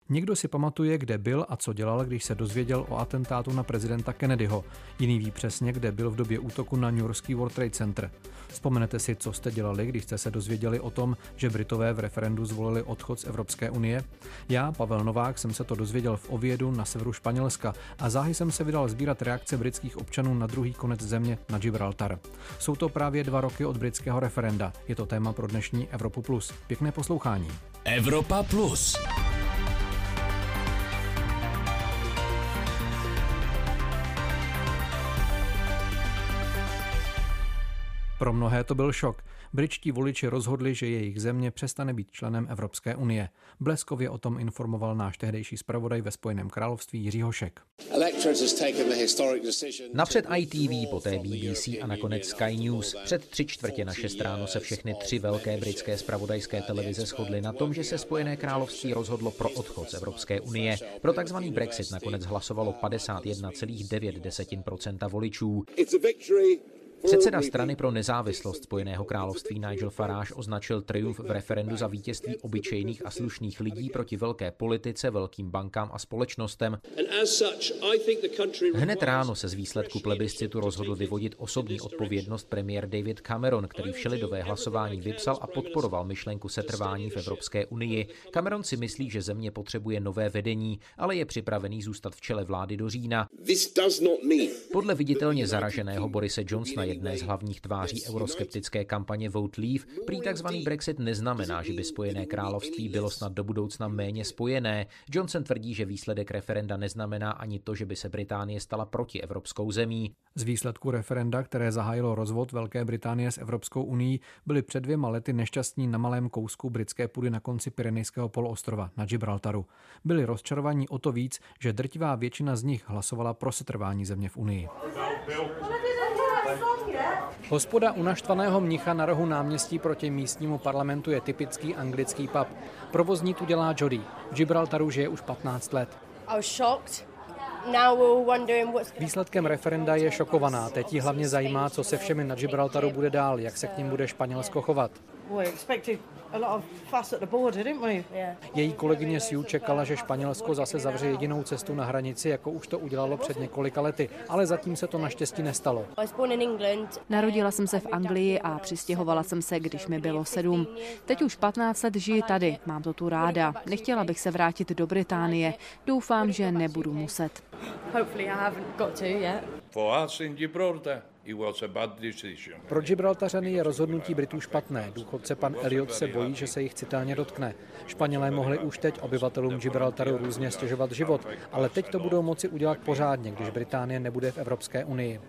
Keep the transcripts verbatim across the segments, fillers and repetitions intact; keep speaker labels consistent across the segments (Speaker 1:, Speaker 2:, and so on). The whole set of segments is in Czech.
Speaker 1: Někdo si pamatuje, kde byl a co dělal, když se dozvěděl o atentátu na prezidenta Kennedyho. Jiný ví přesně, kde byl v době útoku na newyorský World Trade Center. Vzpomenete si, co jste dělali, když jste se dozvěděli o tom, že Britové v referendu zvolili odchod z Evropské unie? Já, Pavel Novák, jsem se to dozvěděl v Oviedu na severu Španělska a záhy jsem se vydal sbírat reakce britských občanů na druhý konec země, na Gibraltar. Jsou to právě dva roky od britského referenda. Je to téma pro dnešní Evropu Plus. Pěkné poslouchání.
Speaker 2: Evropa Plus.
Speaker 1: Pro mnohé to byl šok. Britští voliči rozhodli, že jejich země přestane být členem Evropské unie. Bleskově o tom informoval náš tehdejší zpravodaj ve Spojeném království Jiří Hošek.
Speaker 3: Napřed I T V, poté B B C a nakonec Sky News. Před tři čtvrtě na šest ráno se všechny tři velké britské zpravodajské televize shodly na tom, že se Spojené království rozhodlo pro odchod z Evropské unie. Pro takzvaný Brexit nakonec hlasovalo padesát jedna celá devět procenta voličů. Předseda strany pro nezávislost Spojeného království Nigel Farage označil triumf v referendu za vítězství obyčejných a slušných lidí proti velké politice, velkým bankám a společnostem. Hned ráno se z výsledku plebiscitu rozhodl vyvodit osobní odpovědnost premiér David Cameron, který všelidové hlasování vypsal a podporoval myšlenku setrvání v Evropské unii. Cameron si myslí, že země potřebuje nové vedení, ale je připravený zůstat v čele vlády do října. Podle viditelně zaraženého Borise Johnsona, jedné z hlavních tváří euroskeptické kampaně Vote Leave, prý takzvaný Brexit neznamená, že by Spojené království bylo snad do budoucna méně spojené. Johnson tvrdí, že výsledek referenda neznamená ani to, že by se Británie stala protievropskou zemí.
Speaker 1: Z výsledku referenda, které zahájilo rozvod Velké Británie s Evropskou unií, byli před dvěma lety nešťastní na malém kousku britské půdy na konci Pyrenejského poloostrova na Gibraltaru. Byli rozčarovaní o to víc, že drtivá většina z nich hlasovala pro setrvání země v unii. Hospoda u naštvaného mnicha na rohu náměstí proti místnímu parlamentu je typický anglický pub. Provozní tu dělá Jody. V Gibraltaru žije už patnáct let. Výsledkem referenda je šokovaná. Teď jí hlavně zajímá, co se všemi na Gibraltaru bude dál, jak se k ním bude Španělsko chovat. Její kolegyně Sue čekala, že Španělsko zase zavře jedinou cestu na hranici, jako už to udělalo před několika lety, ale zatím se to naštěstí nestalo.
Speaker 4: Narodila jsem se v Anglii a přistěhovala jsem se, když mi bylo sedm. Teď už patnáct let žiji tady, mám to tu ráda. Nechtěla bych se vrátit do Británie. Doufám, že nebudu muset.
Speaker 1: Pro Gibraltařany je rozhodnutí Britů špatné. Důchodce pan Elliot se bojí, že se jich citelně dotkne. Španělé mohli už teď obyvatelům Gibraltaru různě stěžovat život, ale teď to budou moci udělat pořádně, když Británie nebude v Evropské unii.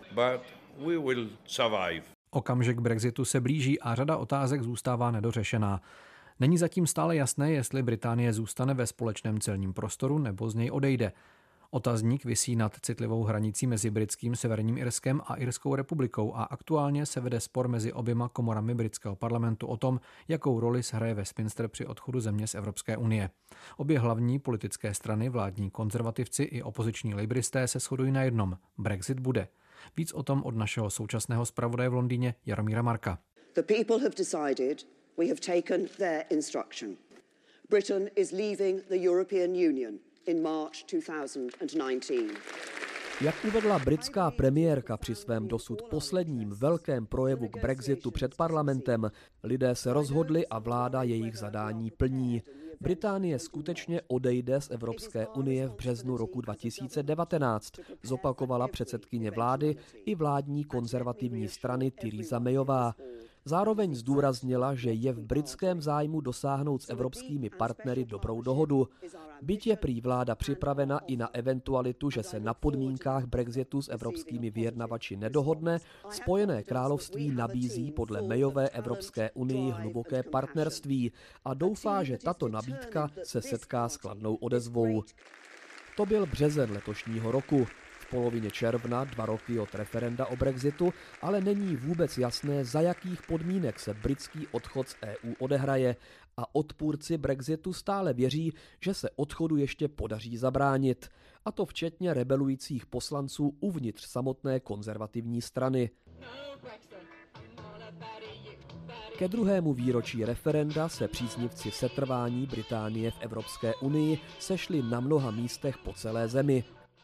Speaker 1: Okamžik Brexitu se blíží a řada otázek zůstává nedořešená. Není zatím stále jasné, jestli Británie zůstane ve společném celním prostoru nebo z něj odejde. Otazník visí nad citlivou hranicí mezi britským Severním Irskem a Irskou republikou a aktuálně se vede spor mezi oběma komorami britského parlamentu o tom, jakou roli hraje Westminster při odchodu země z Evropské unie. Obě hlavní politické strany, vládní konzervativci i opoziční labouristé, se shodují na jednom: Brexit bude. Víc o tom od našeho současného zpravodaje v Londýně Jaromíra Marka.
Speaker 5: The people have decided, we have taken their instruction. Britain is leaving the European Union in March two thousand nineteen.
Speaker 6: Jak uvedla britská premiérka při svém dosud posledním velkém projevu k Brexitu před parlamentem, lidé se rozhodli a vláda jejich zadání plní. Británie skutečně odejde z Evropské unie v březnu roku dva tisíce devatenáct, zopakovala předsedkyně vlády i vládní konzervativní strany Theresa Mayová. Zároveň zdůraznila, že je v britském zájmu dosáhnout s evropskými partnery dobrou dohodu. Byť je prý vláda připravena i na eventualitu, že se na podmínkách Brexitu s evropskými vyjednavači nedohodne, Spojené království nabízí podle Mayové Evropské unii hluboké partnerství a doufá, že tato nabídka se setká s kladnou odezvou. To byl březen letošního roku. V polovině června, dva roky od referenda o Brexitu, ale není vůbec jasné, za jakých podmínek se britský odchod z E U odehraje a odpůrci Brexitu stále věří, že se odchodu ještě podaří zabránit, a to včetně rebelujících poslanců uvnitř samotné konzervativní strany. Ke druhému výročí referenda se příznivci setrvání Británie v Evropské unii sešli na mnoha místech po celé zemi.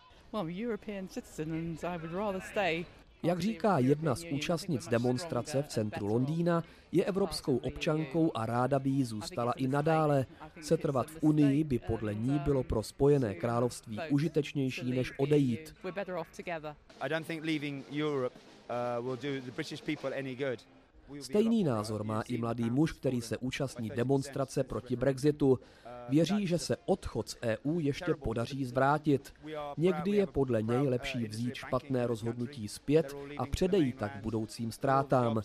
Speaker 6: Jak říká jedna z účastnic demonstrace v centru Londýna, je evropskou občankou a ráda by jí zůstala i nadále. Setrvat v Unii by podle ní bylo pro Spojené království užitečnější než odejít. Stejný názor má i mladý muž, který se účastní demonstrace proti Brexitu. Věří, že se odchod z E U ještě podaří zvrátit. Někdy je podle něj lepší vzít špatné rozhodnutí zpět a předejít tak budoucím ztrátám.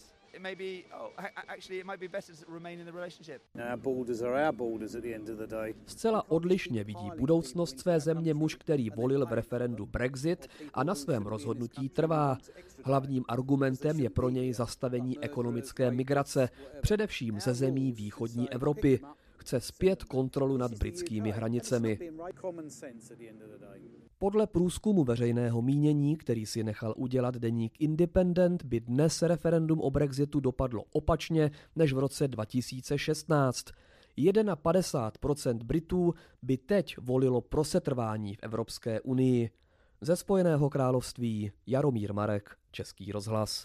Speaker 6: Zcela odlišně vidí budoucnost své země muž, který volil v referendu Brexit a na svém rozhodnutí trvá. Hlavním argumentem je pro něj zastavení ekonomické migrace, především ze zemí východní Evropy. Chce zpět kontrolu nad britskými hranicemi. Podle průzkumu veřejného mínění, který si nechal udělat deník Independent, by dnes referendum o Brexitu dopadlo opačně než v roce dva tisíce šestnáct. padesát jedna procent Britů by teď volilo pro setrvání v Evropské unii. Ze Spojeného království Jaromír Marek, Český rozhlas.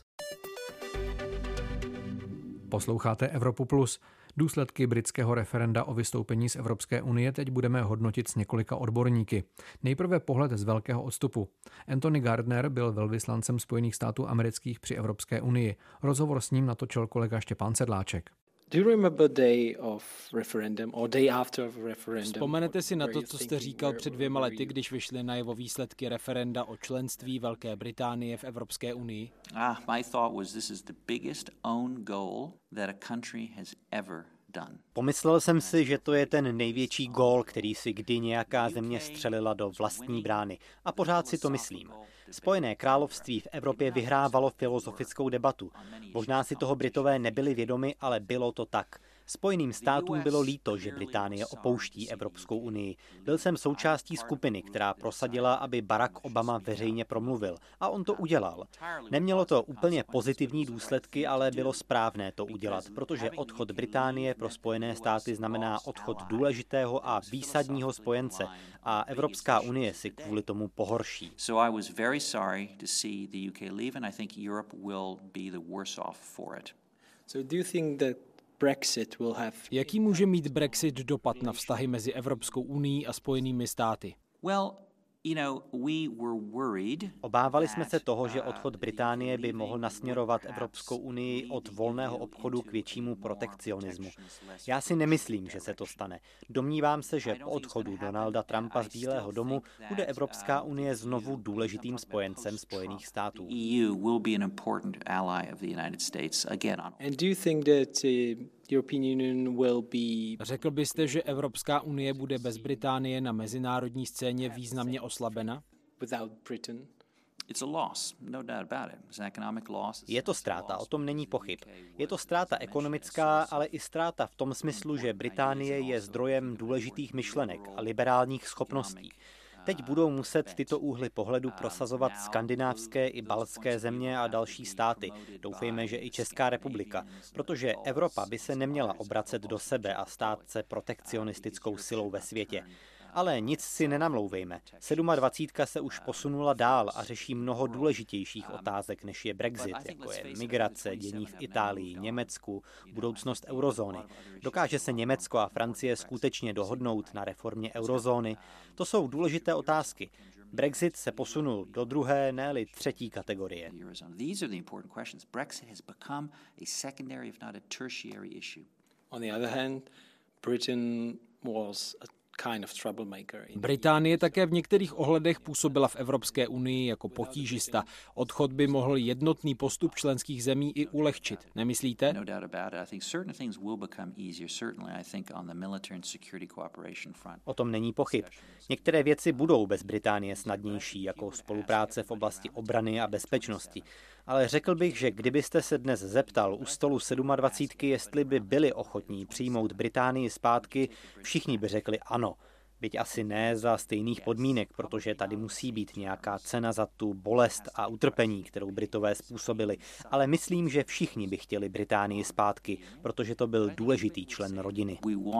Speaker 1: Posloucháte Evropu Plus. Důsledky britského referenda o vystoupení z Evropské unie teď budeme hodnotit s několika odborníky. Nejprve pohled z velkého odstupu. Anthony Gardner byl velvyslancem Spojených států amerických při Evropské unii. Rozhovor s ním natočil kolega Štěpán Sedláček.
Speaker 2: Vzpomenete si na to, co jste říkal před dvěma lety, když vyšly najevo výsledky referenda o členství Velké Británie v Evropské unii?
Speaker 7: Ah, my thought was this is the biggest own goal that a country has ever done.
Speaker 8: Pomyslel jsem si, že to je ten největší gól, který si kdy nějaká země střelila do vlastní brány. A pořád si to myslím. Spojené království v Evropě vyhrávalo filozofickou debatu. Možná si toho Britové nebyli vědomi, ale bylo to tak. Spojeným státům bylo líto, že Británie opouští Evropskou unii. Byl jsem součástí skupiny, která prosadila, aby Barack Obama veřejně promluvil. A on to udělal. Nemělo to úplně pozitivní důsledky, ale bylo správné to udělat, protože odchod Británie pro Spojené státy znamená odchod důležitého a výsadního spojence. A Evropská unie si kvůli tomu pohorší.
Speaker 7: So I was very sorry to see the U K leave and I think Europe will be the worse off for it.
Speaker 2: So do you think that Brexit will have... Jaký může mít Brexit dopad na vztahy mezi Evropskou unií a Spojenými státy?
Speaker 7: Well, you know, we were worried.
Speaker 8: Obávali jsme se toho, že odchod Británie by mohl nasměrovat Evropskou unii od volného obchodu k většímu protekcionismu. Já si nemyslím, že se to stane. Domnívám se, že po odchodu Donalda Trumpa z Bílého domu bude Evropská unie znovu důležitým spojencem Spojených států.
Speaker 7: E U will be an important ally of the United States again.
Speaker 2: And do you think that uh... European Union will be... Řekl byste, že Evropská unie bude bez Británie na mezinárodní scéně významně oslabena? Without Britain?
Speaker 8: Je to ztráta, o tom není pochyb. Je to ztráta ekonomická, ale i ztráta v tom smyslu, že Británie je zdrojem důležitých myšlenek a liberálních schopností. Teď budou muset tyto úhly pohledu prosazovat skandinávské i baltské země a další státy. Doufejme, že i Česká republika, protože Evropa by se neměla obracet do sebe a stát se protekcionistickou silou ve světě. Ale nic si nenamlouvejme. dvacítka sedm se už posunula dál a řeší mnoho důležitějších otázek, než je Brexit, jako je migrace, dění v Itálii, Německu, budoucnost eurozóny. Dokáže se Německo a Francie skutečně dohodnout na reformě eurozóny? To jsou důležité otázky. Brexit se posunul do druhé, ne-li třetí kategorie.
Speaker 2: On the other hand, Britain was a Británie také v některých ohledech působila v Evropské unii jako potížista. Odchod by mohl jednotný postup členských zemí i ulehčit. Nemyslíte?
Speaker 8: O tom není pochyb. Některé věci budou bez Británie snadnější, jako spolupráce v oblasti obrany a bezpečnosti. Ale řekl bych, že kdybyste se dnes zeptal u stolu dvacítky sedm, jestli by byli ochotní přijmout Británii zpátky, všichni by řekli ano. Byť asi ne za stejných podmínek, protože tady musí být nějaká cena za tu bolest a utrpení, kterou Britové způsobili. Ale myslím, že všichni by chtěli Británii zpátky, protože to byl důležitý člen rodiny.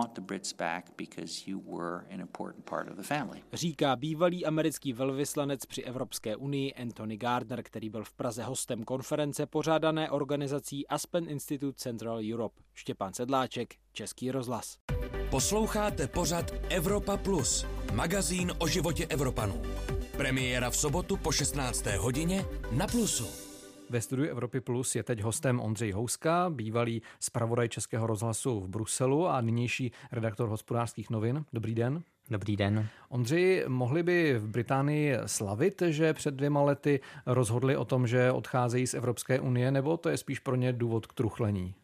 Speaker 2: Říká bývalý americký velvyslanec při Evropské unii Anthony Gardner, který byl v Praze hostem konference pořádané organizací Aspen Institute Central Europe. Štěpán Sedláček, Český rozhlas.
Speaker 9: Posloucháte pořad Evropa Plus, magazín o životě Evropanů. Premiéra v sobotu po šestnácté hodině na Plusu.
Speaker 1: Ve studiu Evropy Plus je teď hostem Ondřej Houska, bývalý zpravodaj Českého rozhlasu v Bruselu a nynější redaktor Hospodářských novin. Dobrý den.
Speaker 10: Dobrý den.
Speaker 1: Ondřej, mohli by v Británii slavit, že před dvěma lety rozhodli o tom, že odcházejí z Evropské unie, nebo to je spíš pro ně důvod k truchlení?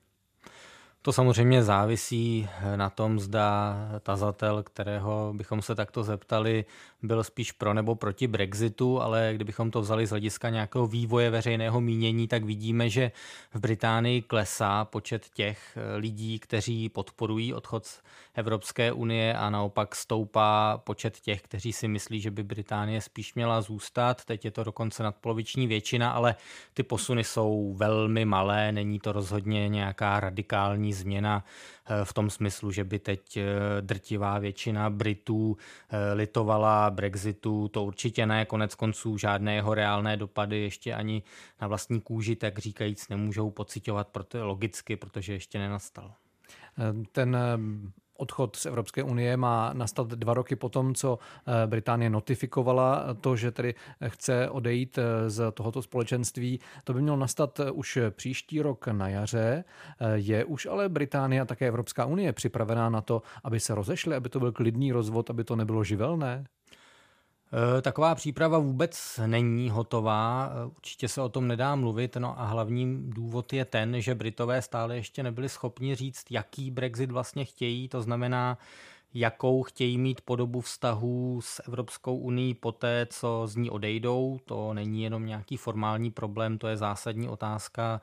Speaker 10: To samozřejmě závisí na tom, zda tazatel, kterého bychom se takto zeptali, byl spíš pro nebo proti Brexitu, ale kdybychom to vzali z hlediska nějakého vývoje veřejného mínění, tak vidíme, že v Británii klesá počet těch lidí, kteří podporují odchod z Evropské unie a naopak stoupá počet těch, kteří si myslí, že by Británie spíš měla zůstat. Teď je to dokonce nadpoloviční většina, ale ty posuny jsou velmi malé, není to rozhodně nějaká radikální změna v tom smyslu, že by teď drtivá většina Britů litovala Brexitu, to určitě ne, konec konců žádné jeho reálné dopady ještě ani na vlastní kůži, tak říkajíc, nemůžou pociťovat, proto logicky, protože ještě nenastal.
Speaker 1: Ten odchod z Evropské unie má nastat dva roky potom, co Británie notifikovala to, že tedy chce odejít z tohoto společenství. To by mělo nastat už příští rok na jaře. Je už ale Británie a také Evropská unie připravená na to, aby se rozešly, aby to byl klidný rozvod, aby to nebylo živelné?
Speaker 10: Taková příprava vůbec není hotová, určitě se o tom nedá mluvit, no a hlavní důvod je ten, že Britové stále ještě nebyli schopni říct, jaký Brexit vlastně chtějí, to znamená, jakou chtějí mít podobu vztahů s Evropskou unií poté, co z ní odejdou. To není jenom nějaký formální problém, to je zásadní otázka.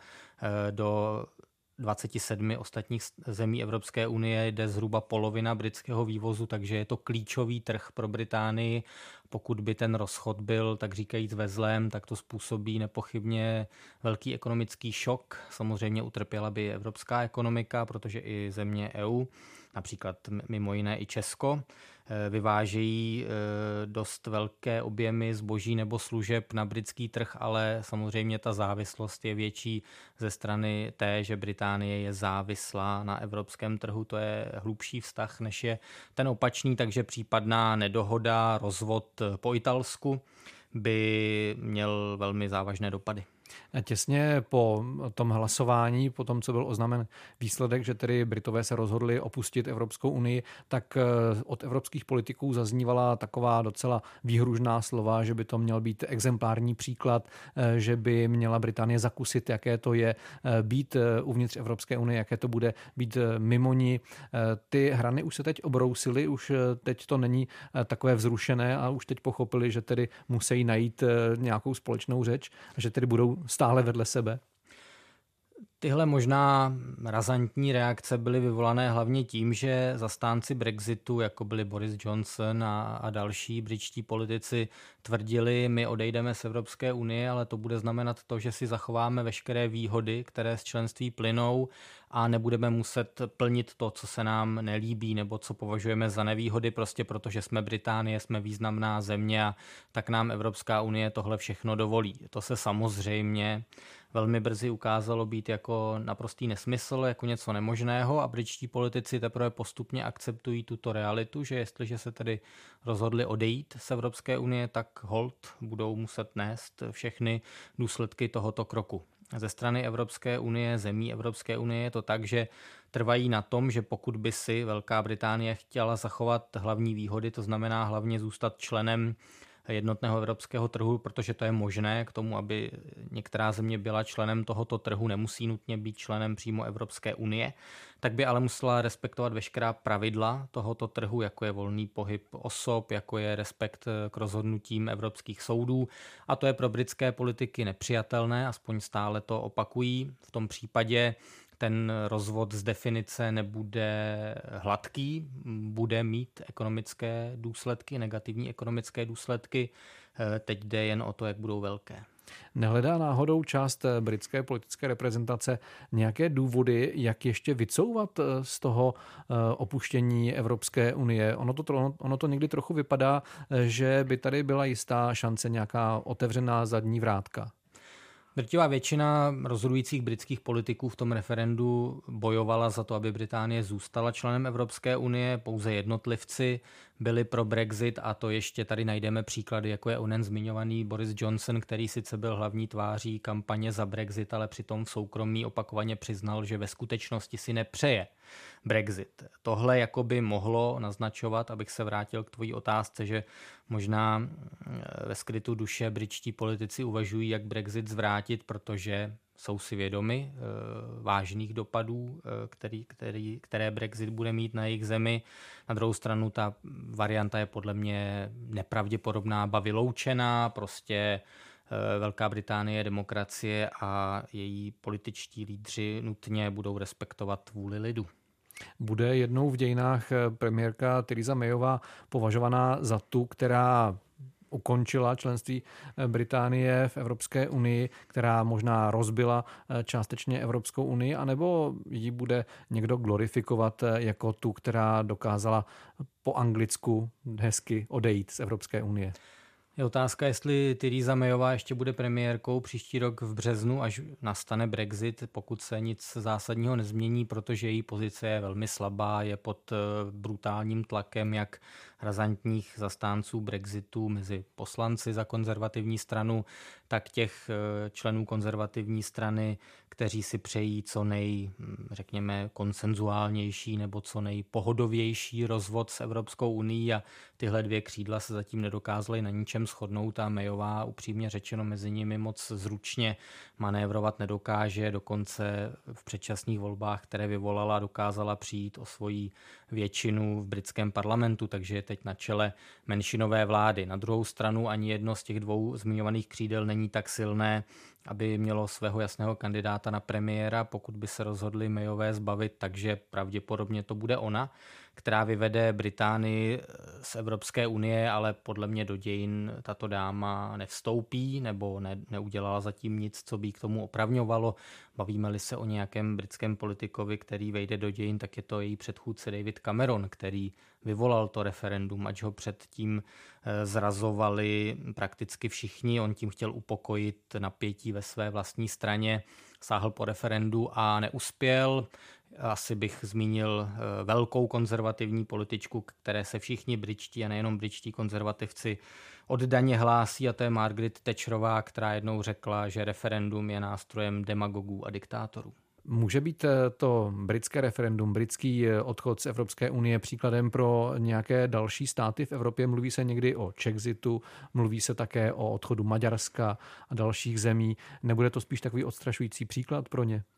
Speaker 10: Do dvacet sedm ostatních zemí Evropské unie jde zhruba polovina britského vývozu, takže je to klíčový trh pro Británii. Pokud by ten rozchod byl, tak říkajíc ve zlém, tak to způsobí nepochybně velký ekonomický šok. Samozřejmě utrpěla by evropská ekonomika, protože i země E U, například mimo jiné i Česko, vyvážejí dost velké objemy zboží nebo služeb na britský trh, ale samozřejmě ta závislost je větší ze strany té, že Británie je závislá na evropském trhu. To je hlubší vztah, než je ten opačný, takže případná nedohoda, rozvod po italsku by měl velmi závažné dopady.
Speaker 1: Těsně po tom hlasování, po tom, co byl oznámen výsledek, že tedy Britové se rozhodli opustit Evropskou unii, tak od evropských politiků zaznívala taková docela výhružná slova, že by to měl být exemplární příklad, že by měla Británie zakusit, jaké to je být uvnitř Evropské unie, jaké to bude být mimo ní. Ty hrany už se teď obrousily, už teď to není takové vzrušené a už teď pochopili, že tedy musí najít nějakou společnou řeč, že tedy budou stále vedle sebe?
Speaker 10: Tyhle možná razantní reakce byly vyvolané hlavně tím, že zastánci Brexitu, jako byli Boris Johnson a, a další britští politici, tvrdili, my odejdeme z Evropské unie, ale to bude znamenat to, že si zachováme veškeré výhody, které z členství plynou a nebudeme muset plnit to, co se nám nelíbí nebo co považujeme za nevýhody, prostě protože jsme Británie, jsme významná země a tak nám Evropská unie tohle všechno dovolí. To se samozřejmě velmi brzy ukázalo být jako naprostý nesmysl, jako něco nemožného a britští politici teprve postupně akceptují tuto realitu, že jestliže se tedy rozhodli odejít z Evropské unie, tak hold budou muset nést všechny důsledky tohoto kroku. Ze strany Evropské unie, zemí Evropské unie je to tak, že trvají na tom, že pokud by si Velká Británie chtěla zachovat hlavní výhody, to znamená hlavně zůstat členem jednotného evropského trhu, protože to je možné k tomu, aby některá země byla členem tohoto trhu, nemusí nutně být členem přímo Evropské unie, tak by ale musela respektovat veškerá pravidla tohoto trhu, jako je volný pohyb osob, jako je respekt k rozhodnutím evropských soudů. A to je pro britské politiky nepřijatelné, aspoň stále to opakují. V tom případě ten rozvod z definice nebude hladký, bude mít ekonomické důsledky, negativní ekonomické důsledky. Teď jde jen o to, jak budou velké.
Speaker 1: Nehledá náhodou část britské politické reprezentace nějaké důvody, jak ještě vycouvat z toho opuštění Evropské unie? Ono to, ono to někdy trochu vypadá, že by tady byla jistá šance, nějaká otevřená zadní vrátka.
Speaker 10: Drtivá většina rozhodujících britských politiků v tom referendu bojovala za to, aby Británie zůstala členem Evropské unie. Pouze jednotlivci byli pro Brexit a to ještě tady najdeme příklady, jako je onen zmiňovaný Boris Johnson, který sice byl hlavní tváří kampaně za Brexit, ale přitom v soukromí opakovaně přiznal, že ve skutečnosti si nepřeje Brexit. Tohle jakoby mohlo naznačovat, abych se vrátil k tvojí otázce, že možná ve skrytu duše britští politici uvažují, jak Brexit zvrátit, protože jsou si vědomi e, vážných dopadů, e, který, který, které Brexit bude mít na jejich zemi. Na druhou stranu ta varianta je podle mě nepravděpodobná, ba vyloučená. Prostě e, Velká Británie je demokracie a její političtí lídři nutně budou respektovat vůli lidu.
Speaker 1: Bude jednou v dějinách premiérka Theresa Mayová považovaná za tu, která ukončila členství Británie v Evropské unii, která možná rozbila částečně Evropskou unii, anebo ji bude někdo glorifikovat jako tu, která dokázala po anglicku hezky odejít z Evropské unie?
Speaker 10: Je otázka, jestli Theresa Mayová ještě bude premiérkou příští rok v březnu, až nastane Brexit, pokud se nic zásadního nezmění, protože její pozice je velmi slabá, je pod brutálním tlakem jak razantních zastánců Brexitu mezi poslanci za konzervativní stranu, tak těch členů konzervativní strany, kteří si přejí co nej, řekněme, konsenzuálnější nebo co nejpohodovější rozvod s Evropskou unií a tyhle dvě křídla se zatím nedokázaly na ničem shodnout a Mayová upřímně řečeno mezi nimi moc zručně manévrovat nedokáže, dokonce v předčasných volbách, které vyvolala, dokázala přijít o svoji většinu v britském parlamentu, takže je teď na čele menšinové vlády. Na druhou stranu ani jedno z těch dvou zmiňovaných křídel není tak silné, aby mělo svého jasného kandidáta na premiéra, pokud by se rozhodli Mayové zbavit, takže pravděpodobně to bude ona, která vyvede Británii z Evropské unie, ale podle mě do dějin tato dáma nevstoupí nebo ne, neudělala zatím nic, co by k tomu opravňovalo. Bavíme-li se o nějakém britském politikovi, který vejde do dějin, tak je to její předchůdce David Cameron, který vyvolal to referendum, ač ho předtím zrazovali prakticky všichni. On tím chtěl upokojit napětí ve své vlastní straně, sáhl po referendu a neuspěl. Asi bych zmínil velkou konzervativní političku, které se všichni britští a nejenom britští konzervativci oddaně hlásí, a to je Margaret Thatcherová, která jednou řekla, že referendum je nástrojem demagogů a diktátorů.
Speaker 1: Může být to britské referendum, britský odchod z Evropské unie příkladem pro nějaké další státy v Evropě? Mluví se někdy o Czexitu, mluví se také o odchodu Maďarska a dalších zemí. Nebude to spíš takový odstrašující příklad pro ně?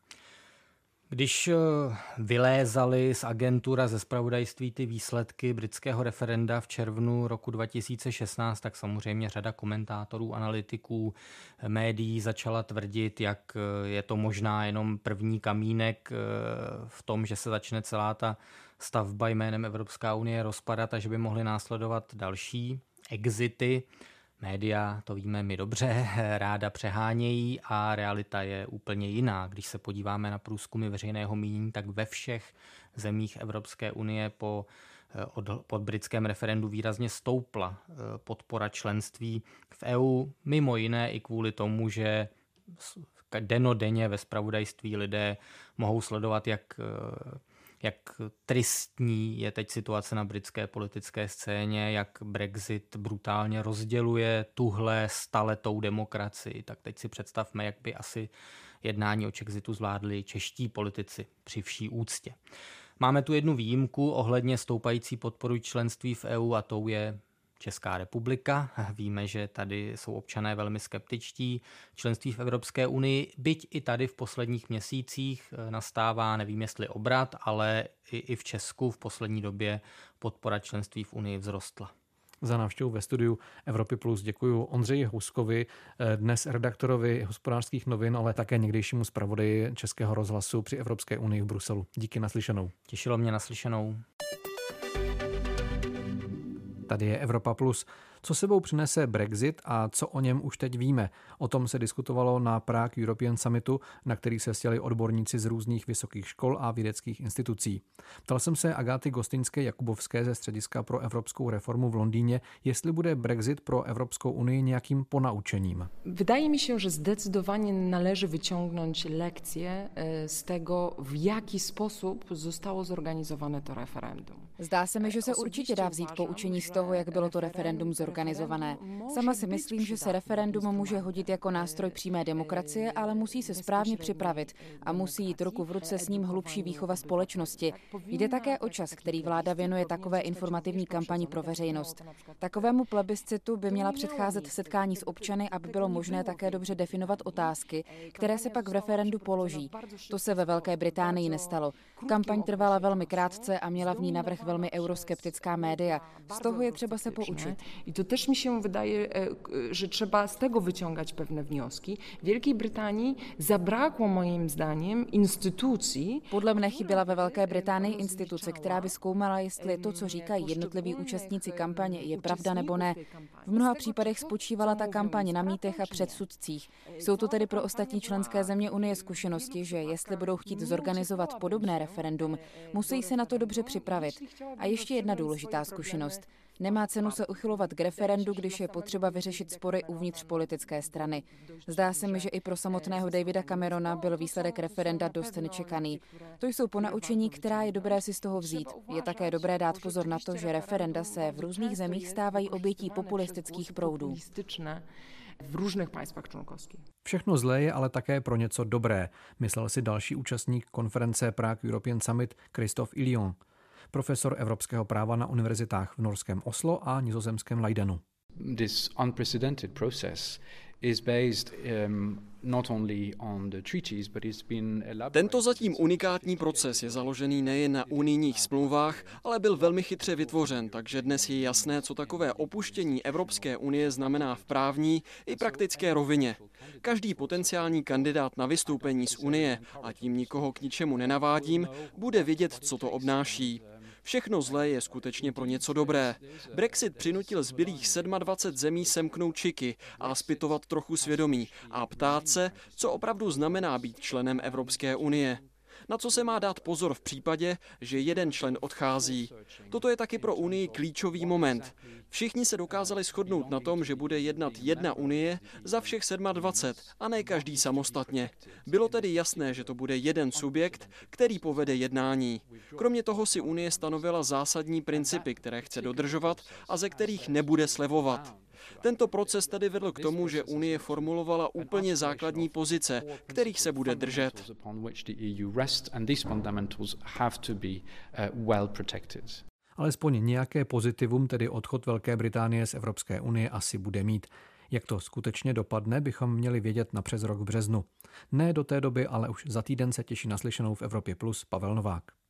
Speaker 10: Když vylézaly z agentur a ze zpravodajství ty výsledky britského referenda v červnu roku dva tisíce šestnáct, tak samozřejmě řada komentátorů, analytiků, médií začala tvrdit, jak je to možná jenom první kamínek v tom, že se začne celá ta stavba jménem Evropská unie rozpadat a že by mohly následovat další exity. Média, to víme my dobře, ráda přehánějí a realita je úplně jiná. Když se podíváme na průzkumy veřejného mínění, tak ve všech zemích Evropské unie po, od, pod britském referendu výrazně stoupla podpora členství v E U, mimo jiné i kvůli tomu, že dennodenně ve zpravodajství lidé mohou sledovat, jak jak tristní je teď situace na britské politické scéně, jak Brexit brutálně rozděluje tuhle staletou demokracii. Tak teď si představme, jak by asi jednání o Czexitu zvládli čeští politici při vší úctě. Máme tu jednu výjimku ohledně stoupající podporu členství v E U a tou je Česká republika. Víme, že tady jsou občané velmi skeptičtí. Členství v Evropské unii, byť i tady v posledních měsících nastává, nevím jestli obrat, ale i, i v Česku v poslední době podpora členství v unii vzrostla.
Speaker 1: za návštěvu ve studiu Evropy Plus. Děkuji Ondřeji Houskovi, dnes redaktorovi Hospodářských novin, ale také někdejšímu zpravodaji Českého rozhlasu při Evropské unii v Bruselu. Díky, naslyšenou.
Speaker 10: Těšilo mě, naslyšenou.
Speaker 1: Tady je Evropa Plus. Co sebou přinese Brexit a co o něm už teď víme? O tom se diskutovalo na Prague European Summitu, na který se sjeli odborníci z různých vysokých škol a vědeckých institucí. Ptal jsem se Agáty Gostinské-Jakubovské ze Střediska pro evropskou reformu v Londýně, jestli bude Brexit pro Evropskou unii nějakým ponaučením.
Speaker 11: Wydaje mi się, że zdecydowanie należy wyciągnąć lekcje z tego, w jaki sposób zostało zorganizowane to referendum.
Speaker 12: Zdá se mi, že se určitě dá vzít poučení z toho, jak bylo to referendum zorganizované. Sama si myslím, že se referendum může hodit jako nástroj přímé demokracie, ale musí se správně připravit a musí jít ruku v ruce s ním hlubší výchova společnosti. Jde také o čas, který vláda věnuje takové informativní kampani pro veřejnost. Takovému plebiscitu by měla předcházet setkání s občany, aby bylo možné také dobře definovat otázky, které se pak v referendu položí. To se ve Velké Británii nestalo. Kampaň trvala velmi krátce a měla v ní navrch velmi euroskeptická média. Z toho je třeba se poučit.
Speaker 11: I to też mi się wydaje, że trzeba z tego wyciągać pewne wnioski. W Wielkiej Brytanii zabrakło moim zdaniem instytucji.
Speaker 12: Podle mne chyběla ve Velké Británii instituce, která by zkoumala, jestli to, co říkají jednotliví účastníci kampaně, je pravda nebo ne. V mnoha případech spočívala ta kampaň na mýtech a předsudcích. Jsou to tedy pro ostatní členské země Unie zkušenosti, že jestli budou chtít zorganizovat podobné referendum, musí se na to dobře připravit. A ještě jedna důležitá zkušenost. Nemá cenu se uchylovat k referendu, když je potřeba vyřešit spory uvnitř politické strany. Zdá se mi, že i pro samotného Davida Camerona byl výsledek referenda dost nečekaný. To jsou ponaučení, která je dobré si z toho vzít. Je také dobré dát pozor na to, že referenda se v různých zemích stávají obětí populistických proudů.
Speaker 11: V různých państwach członkowskich.
Speaker 1: Všechno zlé je ale také pro něco dobré, myslel si další účastník konference Prague European Summit Christophe Illion, profesor evropského práva na univerzitách v norském Oslo a nizozemském Leidenu.
Speaker 13: This unprecedented process is based um, not only on the treaties, but it's been elaborated.
Speaker 14: Tento zatím unikátní proces je založený nejen na unijních smlouvách, ale byl velmi chytře vytvořen, takže dnes je jasné, co takové opuštění Evropské unie znamená v právní i praktické rovině. Každý potenciální kandidát na vystoupení z unie, a tím nikoho k ničemu nenavádím, bude vědět, co to obnáší. Všechno zlé je skutečně pro něco dobré. Brexit přinutil zbylých dvacet sedm zemí semknout čiky a zpytovat trochu svědomí a ptát se, co opravdu znamená být členem Evropské unie. Na co se má dát pozor v případě, že jeden člen odchází. Toto je taky pro Unii klíčový moment. Všichni se dokázali shodnout na tom, že bude jednat jedna Unie za všech dvacet sedm a ne každý samostatně. Bylo tedy jasné, že to bude jeden subjekt, který povede jednání. Kromě toho si Unie stanovila zásadní principy, které chce dodržovat a ze kterých nebude slevovat. Tento proces tedy vedl k tomu, že Unie formulovala úplně základní pozice, kterých se bude držet.
Speaker 1: Alespoň nějaké pozitivum, tedy odchod Velké Británie z Evropské unie, asi bude mít. Jak to skutečně dopadne, bychom měli vědět na přes rok v březnu. Ne do té doby, ale už za týden se těší naslyšenou v Evropě Plus Pavel Novák.